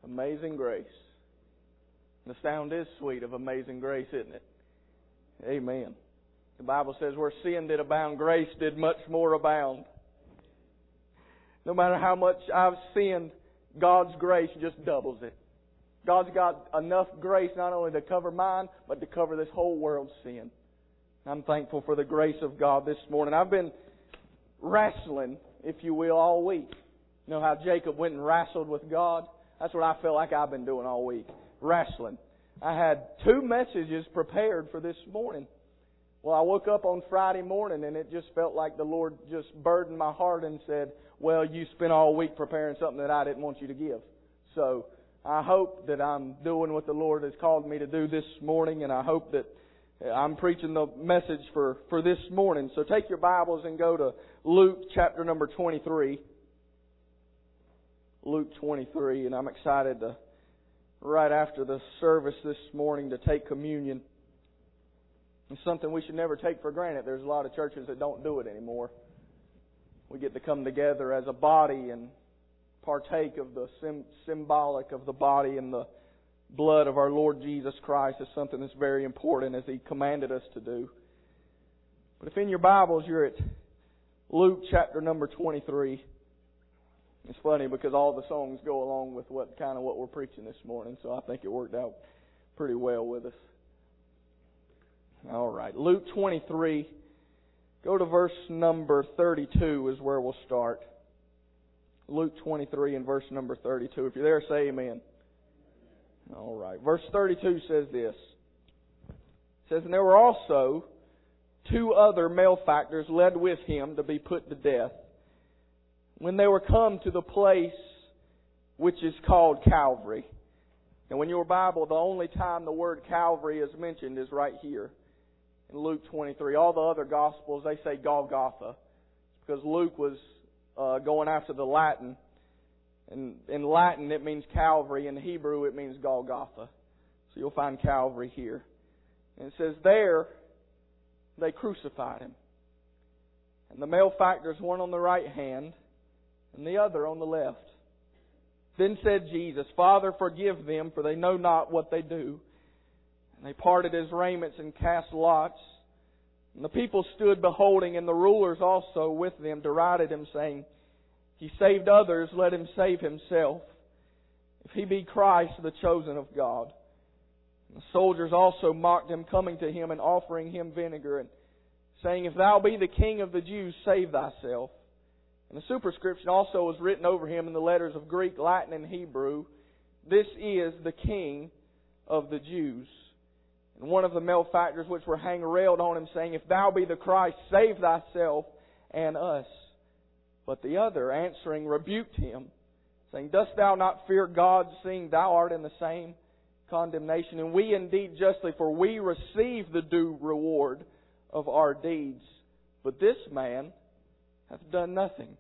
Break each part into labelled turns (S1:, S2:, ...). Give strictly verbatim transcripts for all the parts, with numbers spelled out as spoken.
S1: Amazing grace. The sound is sweet of amazing grace, isn't it? Amen. The Bible says where sin did abound, grace did much more abound. No matter how much I've sinned, God's grace just doubles it. God's got enough grace not only to cover mine, but to cover this whole world's sin. I'm thankful for the grace of God this morning. I've been wrestling, if you will, all week. You know how Jacob went and wrestled with God? That's what I feel like I've been doing all week. Wrestling. I had two messages prepared for this morning. Well, I woke up on Friday morning and it just felt like the Lord just burdened my heart and said, well, you spent all week preparing something that I didn't want you to give. So I hope that I'm doing what the Lord has called me to do this morning, and I hope that I'm preaching the message for, for this morning. So take your Bibles and go to Luke chapter number twenty-three. Luke twenty-three, and I'm excited to, right after the service this morning, to take communion. It's something we should never take for granted. There's a lot of churches that don't do it anymore. We get to come together as a body and partake of the sim- symbolic of the body and the blood of our Lord Jesus Christ is something that's very important as He commanded us to do. But if in your Bibles you're at Luke chapter number twenty-three, it's funny because all the songs go along with what kind of what we're preaching this morning, so I think it worked out pretty well with us. All right, Luke twenty-three, go to verse number thirty-two is where we'll start. Luke twenty-three and verse number thirty-two. If you're there, say amen. All right. Verse thirty-two says this. It says, and there were also two other malefactors led with him to be put to death. When they were come to the place which is called Calvary. And when your Bible, the only time the word Calvary is mentioned is right here in Luke twenty-three. All the other Gospels, they say Golgotha. Because Luke was uh, going after the Latin. And in Latin it means Calvary. In Hebrew it means Golgotha. So you'll find Calvary here. And it says there they crucified Him. And the malefactors, one on the right hand and the other on the left. Then said Jesus, Father, forgive them, for they know not what they do. And they parted His raiments and cast lots. And the people stood beholding, and the rulers also with them derided Him, saying, He saved others, let Him save Himself, if He be Christ, the chosen of God. And the soldiers also mocked Him, coming to Him and offering Him vinegar, and saying, If Thou be the King of the Jews, save Thyself. And the superscription also was written over Him in the letters of Greek, Latin, and Hebrew, This is the King of the Jews. And one of the malefactors which were hanged railed on Him, saying, If Thou be the Christ, save Thyself and us. But the other, answering, rebuked Him, saying, Dost thou not fear God, seeing thou art in the same condemnation? And we indeed justly, for we receive the due reward of our deeds. But this man hath done nothing.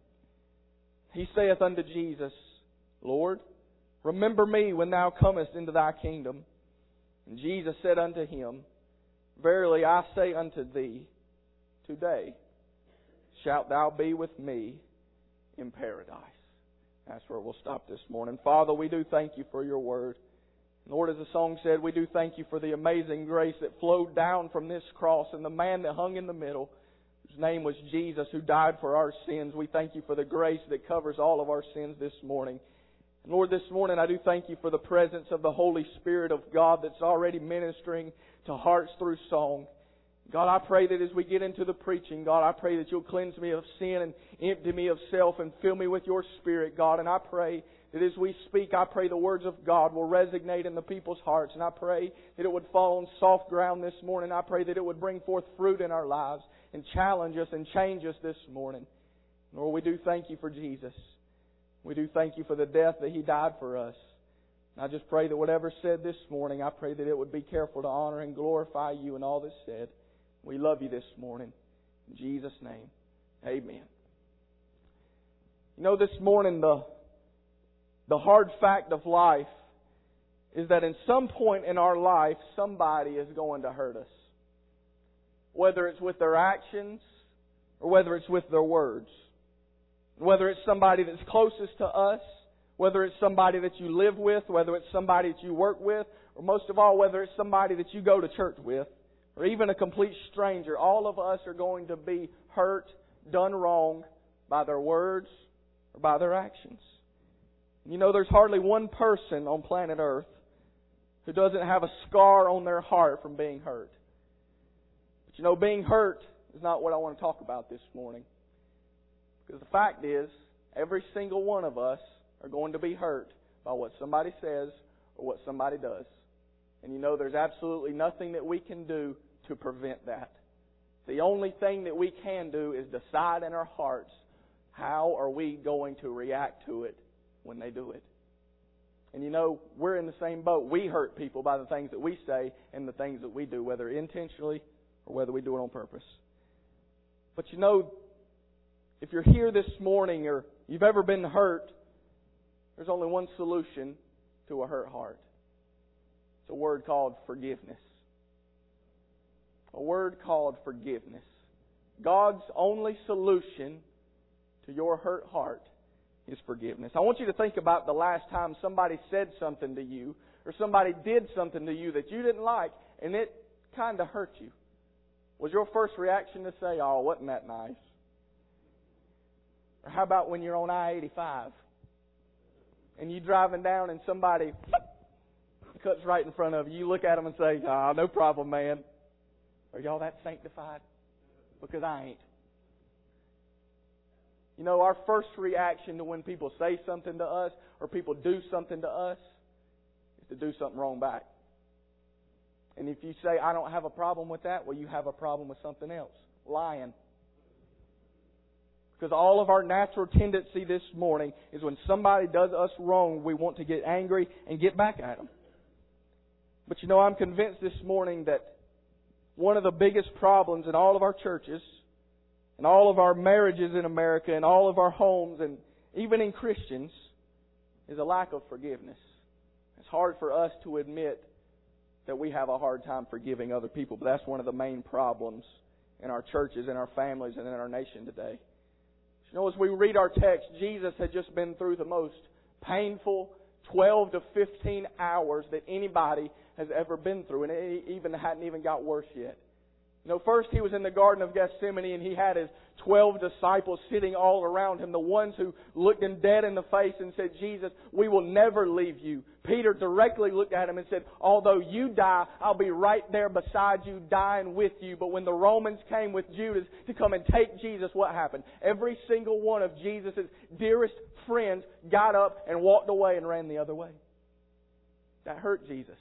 S1: He saith unto Jesus, Lord, remember me when Thou comest into Thy kingdom. And Jesus said unto him, Verily I say unto thee, today shalt thou be with me in paradise. That's where we'll stop this morning. Father, we do thank You for Your word. Lord, as the song said, we do thank You for the amazing grace that flowed down from this cross and the man that hung in the middle, whose name was Jesus, who died for our sins. We thank You for the grace that covers all of our sins this morning. And Lord, this morning I do thank You for the presence of the Holy Spirit of God that's already ministering to hearts through song. God, I pray that as we get into the preaching, God, I pray that You'll cleanse me of sin and empty me of self and fill me with Your Spirit, God. And I pray that as we speak, I pray the words of God will resonate in the people's hearts. And I pray that it would fall on soft ground this morning. I pray that it would bring forth fruit in our lives and challenge us and change us this morning. Lord, we do thank You for Jesus. We do thank You for the death that He died for us. And I just pray that whatever's said this morning, I pray that it would be careful to honor and glorify You in all that's said. We love You this morning. In Jesus' name, amen. You know, this morning, the, the hard fact of life is that in some point in our life, somebody is going to hurt us. Whether it's with their actions or whether it's with their words. Whether it's somebody that's closest to us Whether it's somebody that you live with, whether it's somebody that you work with, or most of all, whether it's somebody that you go to church with, or even a complete stranger, all of us are going to be hurt, done wrong by their words or by their actions. You know, there's hardly one person on planet Earth who doesn't have a scar on their heart from being hurt. But you know, being hurt is not what I want to talk about this morning. Because the fact is, every single one of us are going to be hurt by what somebody says or what somebody does. And you know, there's absolutely nothing that we can do to prevent that. The only thing that we can do is decide in our hearts, how are we going to react to it when they do it? And you know, we're in the same boat. We hurt people by the things that we say and the things that we do, whether intentionally or whether we do it on purpose. But you know, if you're here this morning or you've ever been hurt, there's only one solution to a hurt heart. It's a word called forgiveness. A word called forgiveness. God's only solution to your hurt heart is forgiveness. I want you to think about the last time somebody said something to you or somebody did something to you that you didn't like and it kind of hurt you. Was your first reaction to say, "Oh, wasn't that nice?" Or how about when you're on I eighty-five and you're driving down and somebody cuts right in front of you. You look at them and say, "Ah, oh, no problem, man." Are y'all that sanctified? Because I ain't. You know, our first reaction to when people say something to us or people do something to us is to do something wrong back. And if you say, "I don't have a problem with that," well, you have a problem with something else. Lying. Because all of our natural tendency this morning is when somebody does us wrong, we want to get angry and get back at them. But you know, I'm convinced this morning that one of the biggest problems in all of our churches, and all of our marriages in America, and all of our homes, and even in Christians, is a lack of forgiveness. It's hard for us to admit that we have a hard time forgiving other people, but that's one of the main problems in our churches, in our families, and in our nation today. You know, as we read our text, Jesus had just been through the most painful twelve to fifteen hours that anybody has ever been through, and it even hadn't even got worse yet. You know, first he was in the Garden of Gethsemane and he had his twelve disciples sitting all around him, the ones who looked him dead in the face and said, "Jesus, we will never leave you." Peter directly looked at him and said, "Although you die, I'll be right there beside you, dying with you." But when the Romans came with Judas to come and take Jesus, what happened? Every single one of Jesus' dearest friends got up and walked away and ran the other way. That hurt Jesus.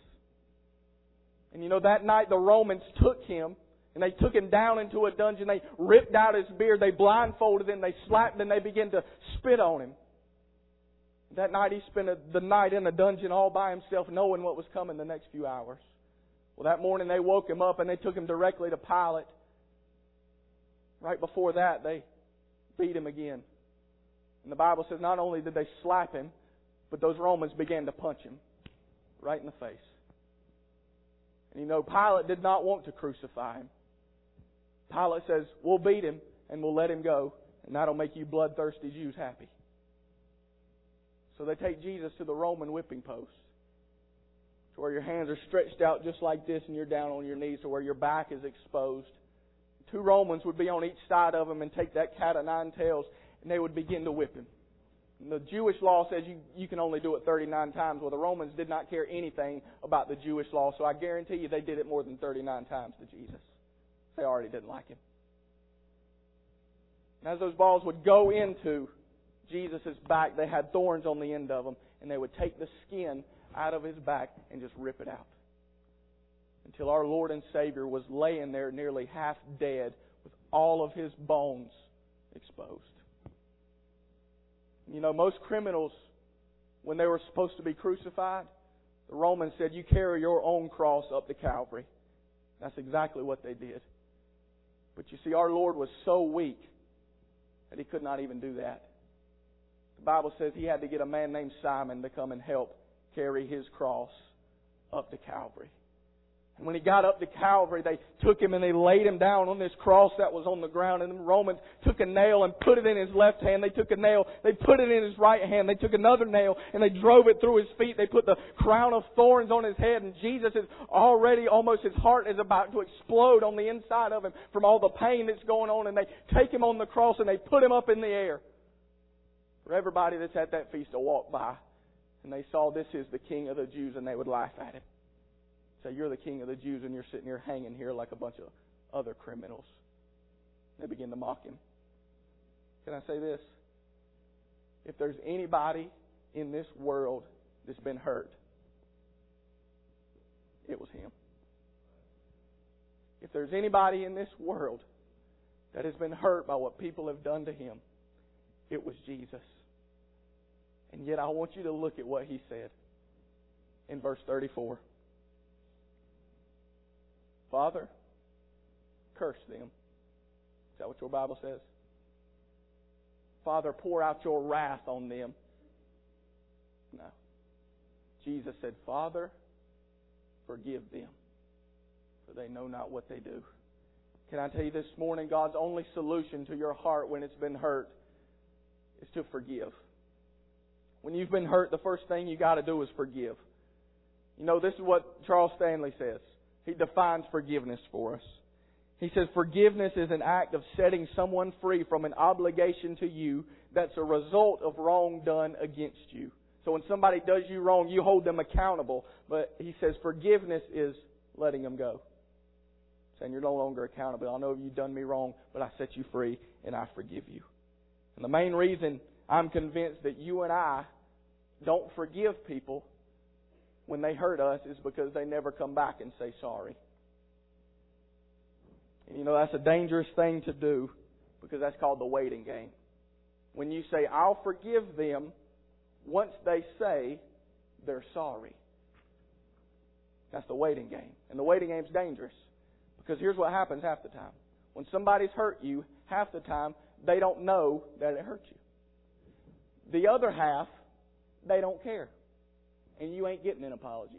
S1: And you know, that night the Romans took him and they took him down into a dungeon. They ripped out his beard. They blindfolded him. They slapped him. And they began to spit on him. That night he spent a, the night in a dungeon all by himself, knowing what was coming the next few hours. Well, that morning they woke him up and they took him directly to Pilate. Right before that, they beat him again. And the Bible says not only did they slap him, but those Romans began to punch him right in the face. And you know, Pilate did not want to crucify him. Pilate says, "We'll beat him and we'll let him go, and that'll make you bloodthirsty Jews happy." So they take Jesus to the Roman whipping post, to where your hands are stretched out just like this and you're down on your knees, to where your back is exposed. Two Romans would be on each side of him and take that cat o' nine tails, and they would begin to whip him. And the Jewish law says you, you can only do it thirty-nine times. Well, the Romans did not care anything about the Jewish law, so I guarantee you they did it more than thirty-nine times to Jesus. They already didn't like him. And as those balls would go into Jesus' back, they had thorns on the end of them, and they would take the skin out of his back and just rip it out. Until our Lord and Savior was laying there nearly half dead with all of his bones exposed. You know, most criminals, when they were supposed to be crucified, the Romans said, "You carry your own cross up to Calvary." That's exactly what they did. But you see, our Lord was so weak that he could not even do that. The Bible says he had to get a man named Simon to come and help carry his cross up to Calvary. And when He got up to Calvary, they took Him and they laid Him down on this cross that was on the ground. And the Romans took a nail and put it in His left hand. They took a nail, they put it in His right hand. They took another nail and they drove it through His feet. They put the crown of thorns on His head. And Jesus is already, almost His heart is about to explode on the inside of Him from all the pain that's going on. And they take Him on the cross and they put Him up in the air for everybody that's at that feast to walk by. And they saw, this is the King of the Jews, and they would laugh at Him. Say, you're the King of the Jews, and you're sitting here hanging here like a bunch of other criminals. They begin to mock Him. Can I say this? If there's anybody in this world that's been hurt, it was Him. If there's anybody in this world that has been hurt by what people have done to Him, it was Jesus. And yet I want you to look at what He said in verse thirty-four. Father, curse them. Is that what your Bible says? Father, pour out your wrath on them. No. Jesus said, Father, forgive them, for they know not what they do. Can I tell you this morning, God's only solution to your heart when it's been hurt is to forgive. When you've been hurt, the first thing you got to do is forgive. You know, this is what Charles Stanley says. He defines forgiveness for us. He says, forgiveness is an act of setting someone free from an obligation to you that's a result of wrong done against you. So when somebody does you wrong, you hold them accountable. But he says forgiveness is letting them go. Saying you're no longer accountable. I know you've done me wrong, but I set you free and I forgive you. And the main reason I'm convinced that you and I don't forgive people when they hurt us is because they never come back and say sorry. And you know, that's a dangerous thing to do because that's called the waiting game. When you say, I'll forgive them once they say they're sorry. That's the waiting game. And the waiting game's dangerous because here's what happens half the time. When somebody's hurt you, half the time, they don't know that it hurt you. The other half, they don't care. And you ain't getting an apology.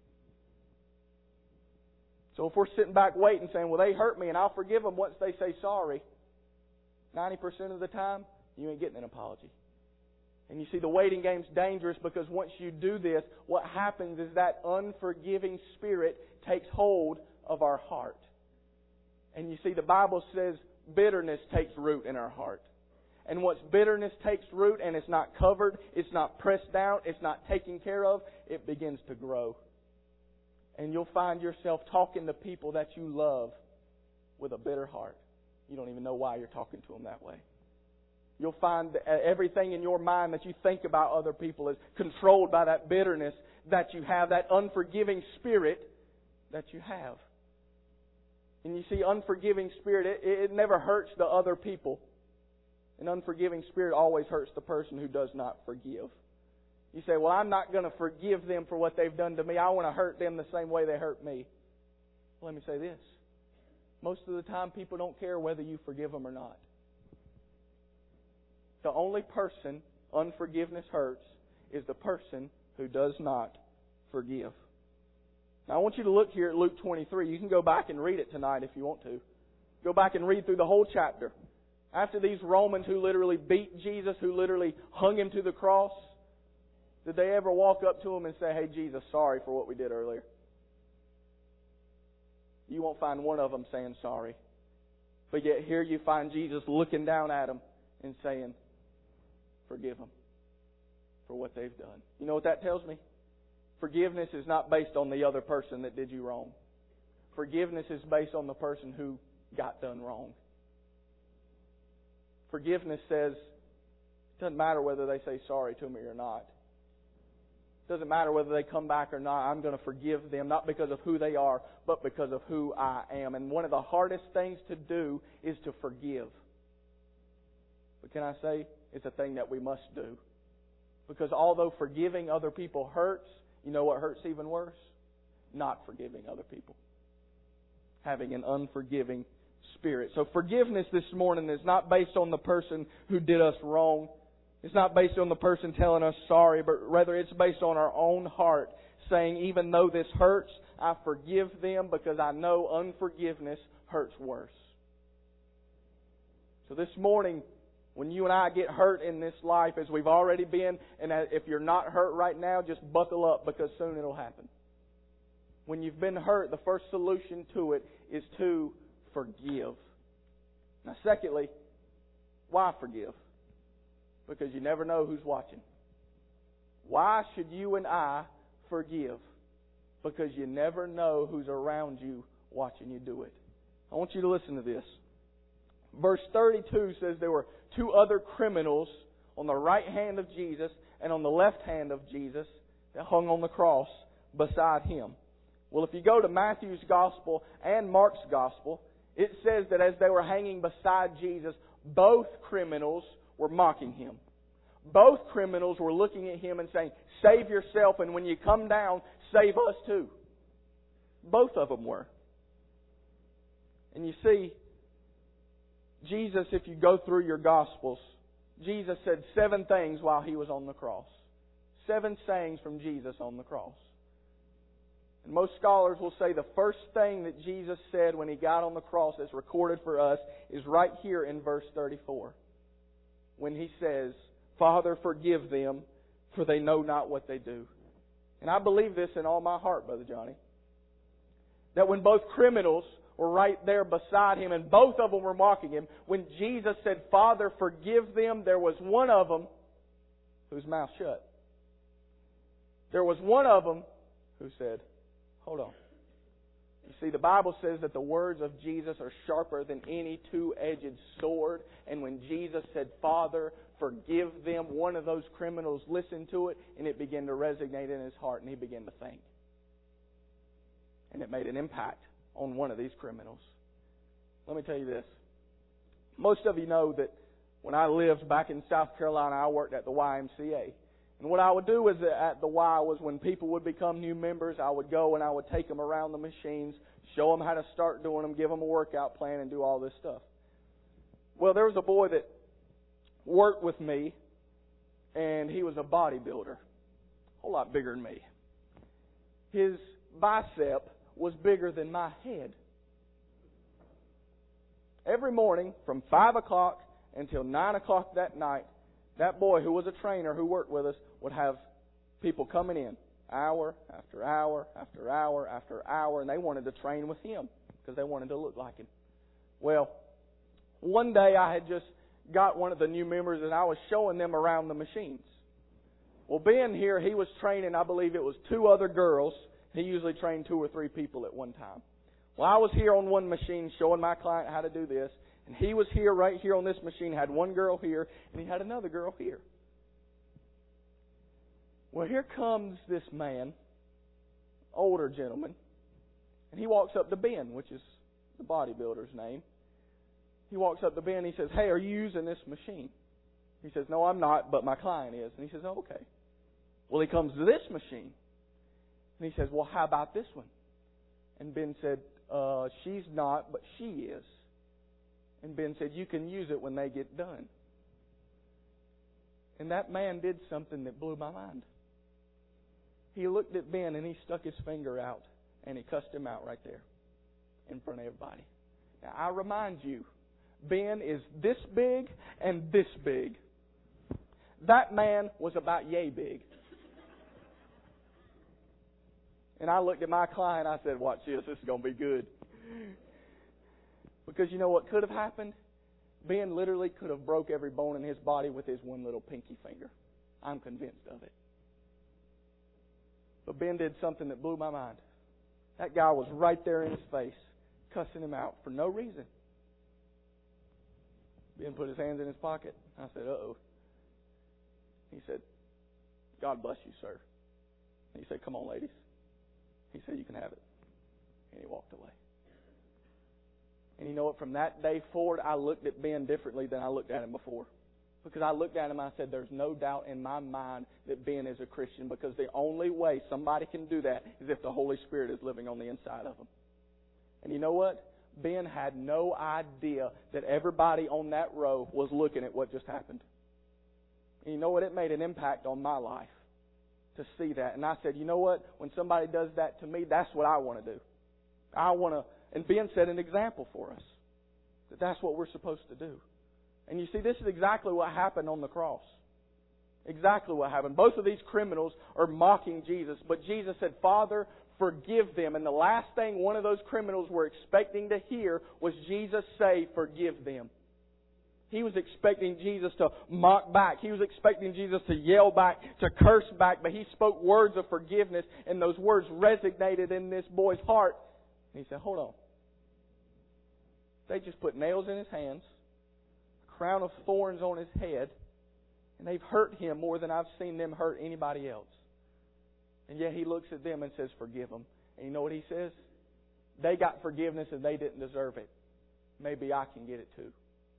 S1: So if we're sitting back waiting saying, well, they hurt me and I'll forgive them once they say sorry, ninety percent of the time, you ain't getting an apology. And you see, the waiting game's dangerous because once you do this, what happens is that unforgiving spirit takes hold of our heart. And you see, the Bible says bitterness takes root in our heart. And once bitterness takes root and it's not covered, it's not pressed down, it's not taken care of, it begins to grow. And you'll find yourself talking to people that you love with a bitter heart. You don't even know why you're talking to them that way. You'll find that everything in your mind that you think about other people is controlled by that bitterness that you have, that unforgiving spirit that you have. And you see, unforgiving spirit, it, it never hurts the other people. An unforgiving spirit always hurts the person who does not forgive. You say, well, I'm not going to forgive them for what they've done to me. I want to hurt them the same way they hurt me. Well, let me say this. Most of the time, people don't care whether you forgive them or not. The only person unforgiveness hurts is the person who does not forgive. Now, I want you to look here at Luke twenty-three. You can go back and read it tonight if you want to. Go back and read through the whole chapter. After these Romans who literally beat Jesus, who literally hung Him to the cross, did they ever walk up to Him and say, hey, Jesus, sorry for what we did earlier? You won't find one of them saying sorry. But yet here you find Jesus looking down at them and saying, forgive them for what they've done. You know what that tells me? Forgiveness is not based on the other person that did you wrong. Forgiveness is based on the person who got done wrong. Forgiveness says, it doesn't matter whether they say sorry to me or not. It doesn't matter whether they come back or not. I'm going to forgive them, not because of who they are, but because of who I am. And one of the hardest things to do is to forgive. But can I say, it's a thing that we must do. Because although forgiving other people hurts, you know what hurts even worse? Not forgiving other people. Having an unforgiving spirit. So forgiveness this morning is not based on the person who did us wrong. It's not based on the person telling us sorry, but rather it's based on our own heart saying, even though this hurts, I forgive them because I know unforgiveness hurts worse. So this morning, when you and I get hurt in this life as we've already been, and if you're not hurt right now, just buckle up because soon it'll happen. When you've been hurt, the first solution to it is to forgive. Now, secondly, why forgive? Because you never know who's watching. Why should you and I forgive? Because you never know who's around you watching you do it. I want you to listen to this. Verse thirty-two says there were two other criminals on the right hand of Jesus and on the left hand of Jesus that hung on the cross beside Him. Well, if you go to Matthew's Gospel and Mark's Gospel, it says that as they were hanging beside Jesus, both criminals were mocking Him. Both criminals were looking at Him and saying, save yourself, and when you come down, save us too. Both of them were. And you see, Jesus, if you go through your Gospels, Jesus said seven things while He was on the cross. Seven sayings from Jesus on the cross. And most scholars will say the first thing that Jesus said when He got on the cross that's recorded for us is right here in verse thirty-four. When He says, Father, forgive them, for they know not what they do. And I believe this in all my heart, Brother Johnny. That when both criminals were right there beside Him and both of them were mocking Him, when Jesus said, Father, forgive them, there was one of them whose mouth shut. There was one of them who said, hold on. You see, the Bible says that the words of Jesus are sharper than any two-edged sword. And when Jesus said, Father, forgive them, one of those criminals listened to it and it began to resonate in his heart and he began to think. And it made an impact on one of these criminals. Let me tell you this. Most of you know that when I lived back in South Carolina, I worked at the Y M C A. And what I would do is at the Y was when people would become new members, I would go and I would take them around the machines, show them how to start doing them, give them a workout plan, and do all this stuff. Well, there was a boy that worked with me, and he was a bodybuilder, a whole lot bigger than me. His bicep was bigger than my head. Every morning from five o'clock until nine o'clock that night, that boy who was a trainer who worked with us would have people coming in hour after hour after hour after hour, and they wanted to train with him because they wanted to look like him. Well, one day I had just got one of the new members and I was showing them around the machines. Well, being here, he was training, I believe it was two other girls. He usually trained two or three people at one time. Well, I was here on one machine showing my client how to do this. And he was here, right here on this machine, had one girl here, and he had another girl here. Well, here comes this man, older gentleman, and he walks up to Ben, which is the bodybuilder's name. He walks up to Ben and he says, hey, are you using this machine? He says, no, I'm not, but my client is. And he says, oh, okay. Well, he comes to this machine, and he says, well, how about this one? And Ben said, uh, she's not, but she is. And Ben said, you can use it when they get done. And that man did something that blew my mind. He looked at Ben and he stuck his finger out and he cussed him out right there in front of everybody. Now, I remind you, Ben is this big and this big. That man was about yay big. And I looked at my client and I said, watch this, this is going to be good. Because you know what could have happened? Ben literally could have broke every bone in his body with his one little pinky finger. I'm convinced of it. But Ben did something that blew my mind. That guy was right there in his face, cussing him out for no reason. Ben put his hands in his pocket. I said, uh-oh. He said, God bless you, sir. And he said, come on, ladies. He said, you can have it. And he walked away. And you know what? From that day forward, I looked at Ben differently than I looked at him before. Because I looked at him and I said, there's no doubt in my mind that Ben is a Christian. Because the only way somebody can do that is if the Holy Spirit is living on the inside of them. And you know what? Ben had no idea that everybody on that row was looking at what just happened. And you know what? It made an impact on my life to see that. And I said, you know what? When somebody does that to me, that's what I want to do. I want to, and Ben set an example for us. That that's what we're supposed to do. And you see, this is exactly what happened on the cross. Exactly what happened. Both of these criminals are mocking Jesus. But Jesus said, Father, forgive them. And the last thing one of those criminals were expecting to hear was Jesus say, forgive them. He was expecting Jesus to mock back. He was expecting Jesus to yell back, to curse back. But He spoke words of forgiveness, and those words resonated in this boy's heart. And he said, hold on. They just put nails in his hands, a crown of thorns on his head, and they've hurt him more than I've seen them hurt anybody else. And yet He looks at them and says, forgive them. And you know what He says? They got forgiveness and they didn't deserve it. Maybe I can get it too.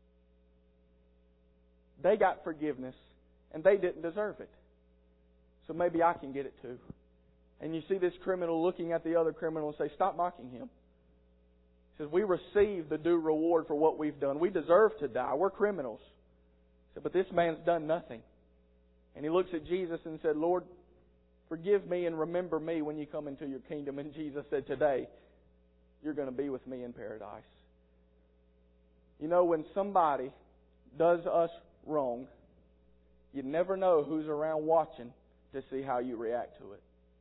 S1: They got forgiveness and they didn't deserve it. So maybe I can get it too. And you see this criminal looking at the other criminal and say, stop mocking him. He says, we receive the due reward for what we've done. We deserve to die. We're criminals. He said, but this man's done nothing. And he looks at Jesus and said, Lord, forgive me and remember me when you come into your kingdom. And Jesus said, today, you're going to be with me in paradise. You know, when somebody does us wrong, you never know who's around watching to see how you react to it.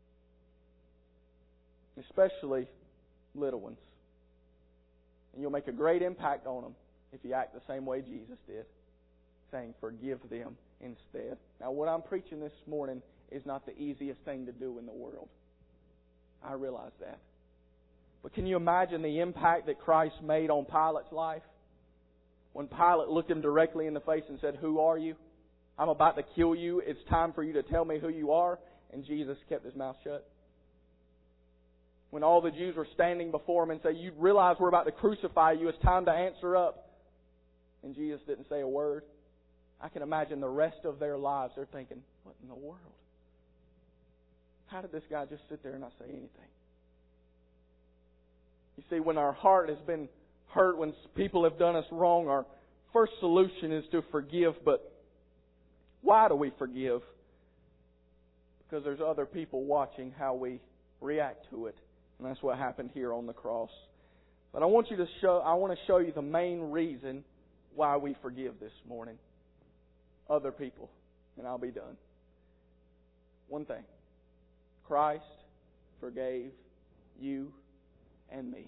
S1: Especially little ones. And you'll make a great impact on them if you act the same way Jesus did, saying, forgive them instead. Now, what I'm preaching this morning is not the easiest thing to do in the world. I realize that. But can you imagine the impact that Christ made on Pilate's life? When Pilate looked him directly in the face and said, who are you? I'm about to kill you. It's time for you to tell me who you are. And Jesus kept his mouth shut. When all the Jews were standing before him and say, you realize we're about to crucify you. It's time to answer up. And Jesus didn't say a word. I can imagine the rest of their lives. They're thinking, what in the world? How did this guy just sit there and not say anything? You see, when our heart has been hurt, when people have done us wrong, our first solution is to forgive. But why do we forgive? Because there's other people watching how we react to it. And that's what happened here on the cross. But I want you to show I want to show you the main reason why we forgive this morning. Other people. And I'll be done. One thing. Christ forgave you and me.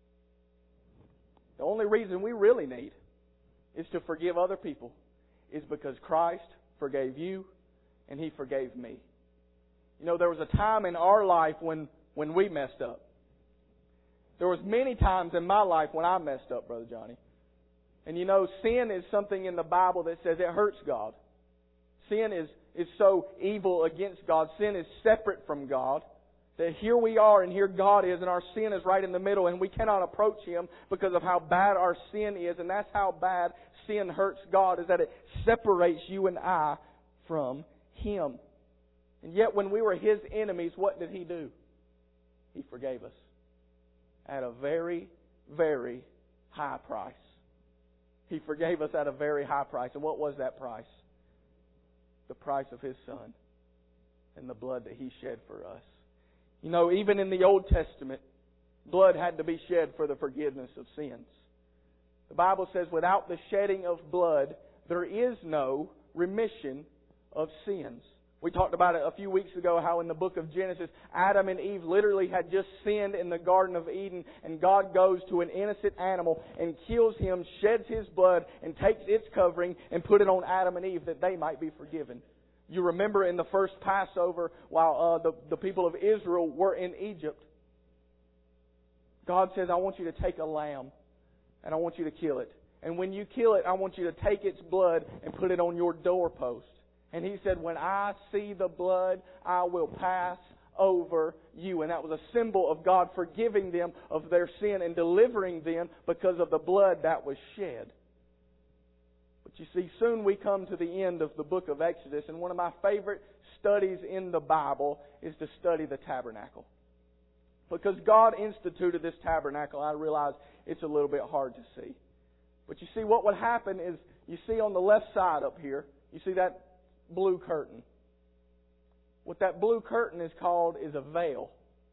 S1: The only reason we really need is to forgive other people is because Christ forgave you and He forgave me. You know, there was a time in our life when, when we messed up. There was many times in my life when I messed up, Brother Johnny. And you know, sin is something in the Bible that says it hurts God. Sin is, is so evil against God. Sin is separate from God. That here we are and here God is and our sin is right in the middle and we cannot approach Him because of how bad our sin is. And that's how bad sin hurts God, is that it separates you and I from Him. And yet when we were His enemies, what did He do? He forgave us at a very, very high price. He forgave us at a very high price. And what was that price? The price of His Son and the blood that He shed for us. You know, even in the Old Testament, blood had to be shed for the forgiveness of sins. The Bible says, without the shedding of blood, there is no remission of sins. We talked about it a few weeks ago, how in the book of Genesis, Adam and Eve literally had just sinned in the Garden of Eden, and God goes to an innocent animal and kills him, sheds his blood, and takes its covering and put it on Adam and Eve that they might be forgiven. You remember in the first Passover, while uh, the, the people of Israel were in Egypt, God says, I want you to take a lamb and I want you to kill it. And when you kill it, I want you to take its blood and put it on your doorpost. And He said, when I see the blood, I will pass over you. And that was a symbol of God forgiving them of their sin and delivering them because of the blood that was shed. But you see, soon we come to the end of the book of Exodus, and one of my favorite studies in the Bible is to study the tabernacle. Because God instituted this tabernacle, I realize it's a little bit hard to see. But you see, what would happen is, you see on the left side up here, you see that blue curtain. What that blue curtain is called is a veil.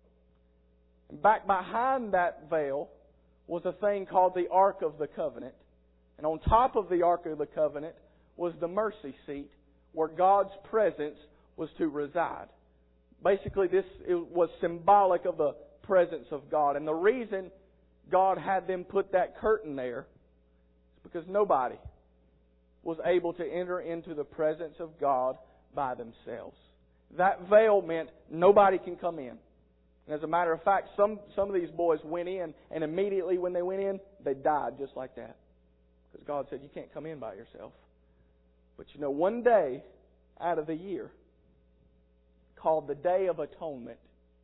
S1: And back behind that veil was a thing called the Ark of the Covenant. And on top of the Ark of the Covenant was the mercy seat where God's presence was to reside. Basically, this it was symbolic of the presence of God. And the reason God had them put that curtain there is because nobody was able to enter into the presence of God by themselves. That veil meant nobody can come in. And as a matter of fact, some, some of these boys went in, and immediately when they went in, they died just like that. Because God said, you can't come in by yourself. But you know, one day out of the year, called the Day of Atonement,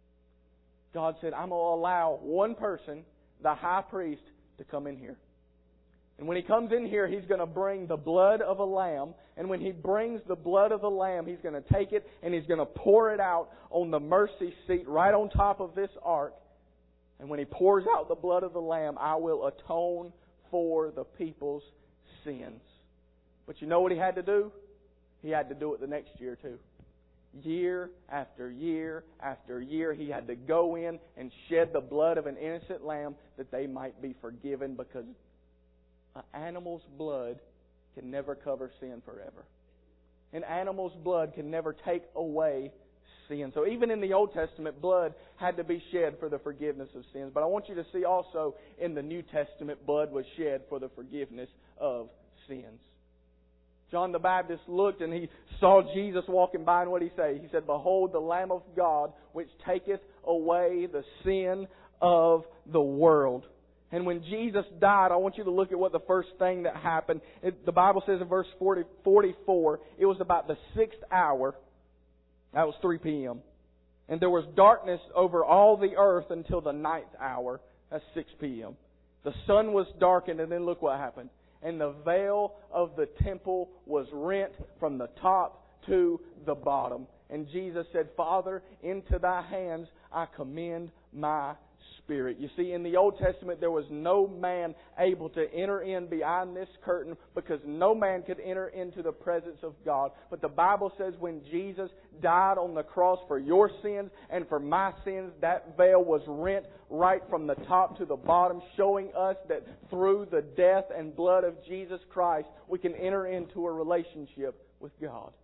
S1: God said, I'm going to allow one person, the high priest, to come in here. And when he comes in here, he's going to bring the blood of a lamb. And when he brings the blood of the lamb, he's going to take it and he's going to pour it out on the mercy seat right on top of this ark. And when he pours out the blood of the lamb, I will atone for the people's sins. But you know what he had to do? He had to do it the next year too. Year after year after year, he had to go in and shed the blood of an innocent lamb that they might be forgiven, because an animal's blood can never cover sin forever. An animal's blood can never take away sin. So even in the Old Testament, blood had to be shed for the forgiveness of sins. But I want you to see also in the New Testament, blood was shed for the forgiveness of sins. John the Baptist looked and he saw Jesus walking by, and what did he say? He said, Behold the Lamb of God, which taketh away the sin of the world. And when Jesus died, I want you to look at what the first thing that happened. It, the Bible says in verse forty, forty-four, it was about the sixth hour. That was three p.m. And there was darkness over all the earth until the ninth hour. That's six p.m. The sun was darkened, and then look what happened. And the veil of the temple was rent from the top to the bottom. And Jesus said, Father, into thy hands I commend my spirit. You see, in the Old Testament, there was no man able to enter in behind this curtain, because no man could enter into the presence of God. But the Bible says when Jesus died on the cross for your sins and for my sins, that veil was rent right from the top to the bottom, showing us that through the death and blood of Jesus Christ, we can enter into a relationship with God.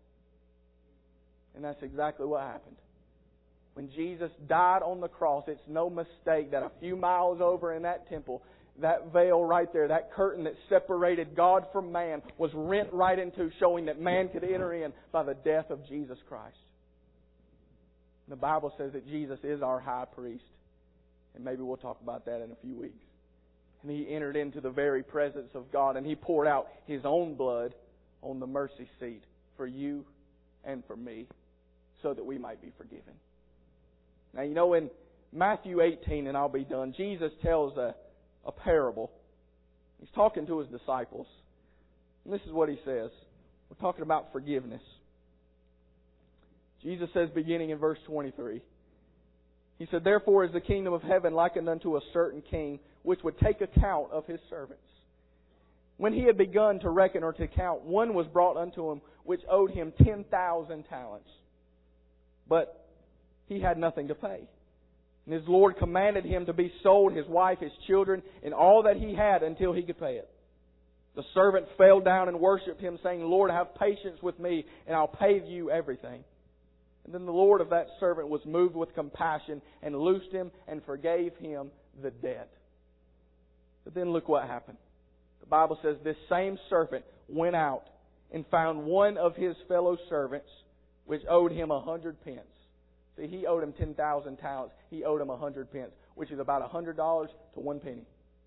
S1: And that's exactly what happened. When Jesus died on the cross, it's no mistake that a few miles over in that temple, that veil right there, that curtain that separated God from man, was rent right in two, showing that man could enter in by the death of Jesus Christ. The Bible says that Jesus is our high priest. And maybe we'll talk about that in a few weeks. And He entered into the very presence of God, and He poured out His own blood on the mercy seat for you and for me, so that we might be forgiven. Now, you know, in Matthew eighteen, and I'll be done, Jesus tells a, a parable. He's talking to His disciples. And this is what He says. We're talking about forgiveness. Jesus says, beginning in verse twenty-three, He said, Therefore is the kingdom of heaven likened unto a certain king, which would take account of his servants. When he had begun to reckon or to count, one was brought unto him, which owed him ten thousand talents. But he had nothing to pay. And his Lord commanded him to be sold, his wife, his children, and all that he had, until he could pay it. The servant fell down and worshipped him, saying, Lord, have patience with me, and I'll pay you everything. And then the Lord of that servant was moved with compassion, and loosed him, and forgave him the debt. But then look what happened. The Bible says this same servant went out and found one of his fellow servants, which owed him a hundred pence. See, he owed him ten thousand talents. He owed him a hundred pence, which is about a hundred dollars to one penny.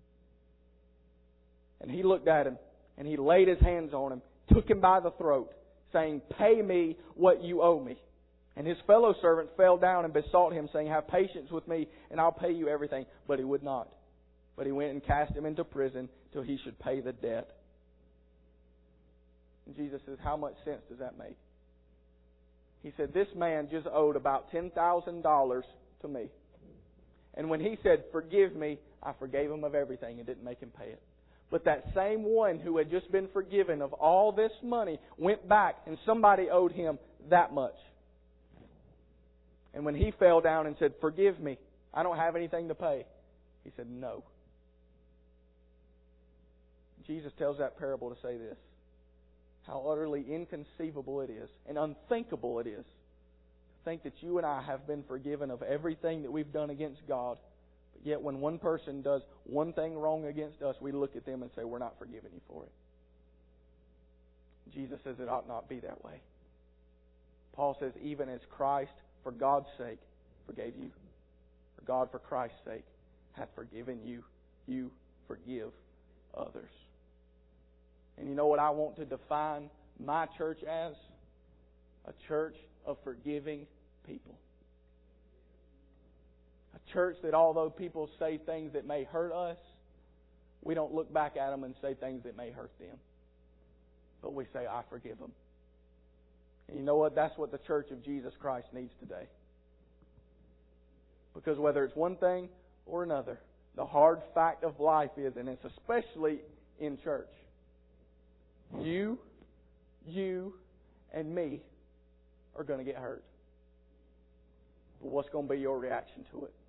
S1: And he looked at him, and he laid his hands on him, took him by the throat, saying, Pay me what you owe me. And his fellow servant fell down and besought him, saying, Have patience with me, and I'll pay you everything. But he would not. But he went and cast him into prison till he should pay the debt. And Jesus says, how much sense does that make? He said, this man just owed about ten thousand dollars to me. And when he said, forgive me, I forgave him of everything and didn't make him pay it. But that same one who had just been forgiven of all this money went back and somebody owed him that much. And when he fell down and said, "Forgive me, I don't have anything to pay," he said, "No." Jesus tells that parable to say this: how utterly inconceivable it is and unthinkable it is to think that you and I have been forgiven of everything that we've done against God. But yet when one person does one thing wrong against us, we look at them and say, "We're not forgiving you for it." Jesus says it ought not be that way. Paul says, even as Christ, for God's sake, forgave you, or God, for Christ's sake, hath forgiven you, you forgive others. And you know what I want to define my church as? A church of forgiving people. A church that although people say things that may hurt us, we don't look back at them and say things that may hurt them. But we say, "I forgive them." And you know what? That's what the church of Jesus Christ needs today. Because whether it's one thing or another, the hard fact of life is, and it's especially in church, you, you, and me are going to get hurt. But what's going to be your reaction to it?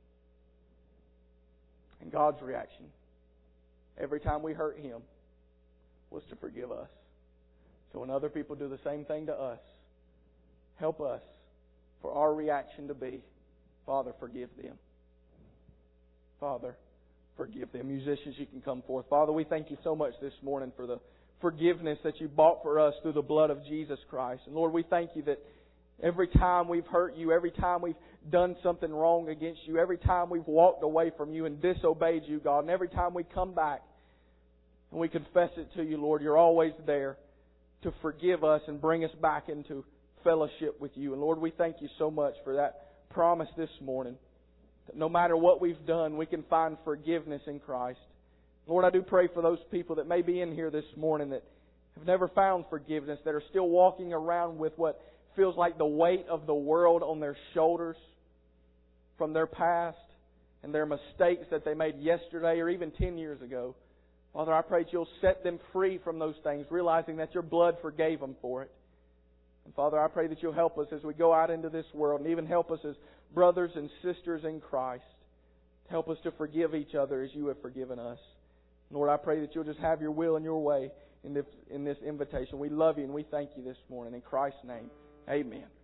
S1: And God's reaction, every time we hurt Him, was to forgive us. So when other people do the same thing to us, help us for our reaction to be, "Father, forgive them. Father, forgive them." Musicians, you can come forth. Father, we thank You so much this morning for the forgiveness that You bought for us through the blood of Jesus Christ. And Lord, we thank You that every time we've hurt You, every time we've done something wrong against You, every time we've walked away from You and disobeyed You, God, and every time we come back and we confess it to You, Lord, You're always there to forgive us and bring us back into fellowship with You. And Lord, we thank You so much for that promise this morning, that no matter what we've done, we can find forgiveness in Christ. Lord, I do pray for those people that may be in here this morning that have never found forgiveness, that are still walking around with what feels like the weight of the world on their shoulders from their past and their mistakes that they made yesterday or even ten years ago. Father, I pray that You'll set them free from those things, realizing that Your blood forgave them for it. And Father, I pray that You'll help us as we go out into this world, and even help us as brothers and sisters in Christ. Help us to forgive each other as You have forgiven us. Lord, I pray that You'll just have Your will and Your way in this, in this invitation. We love You and we thank You this morning. In Christ's name, amen.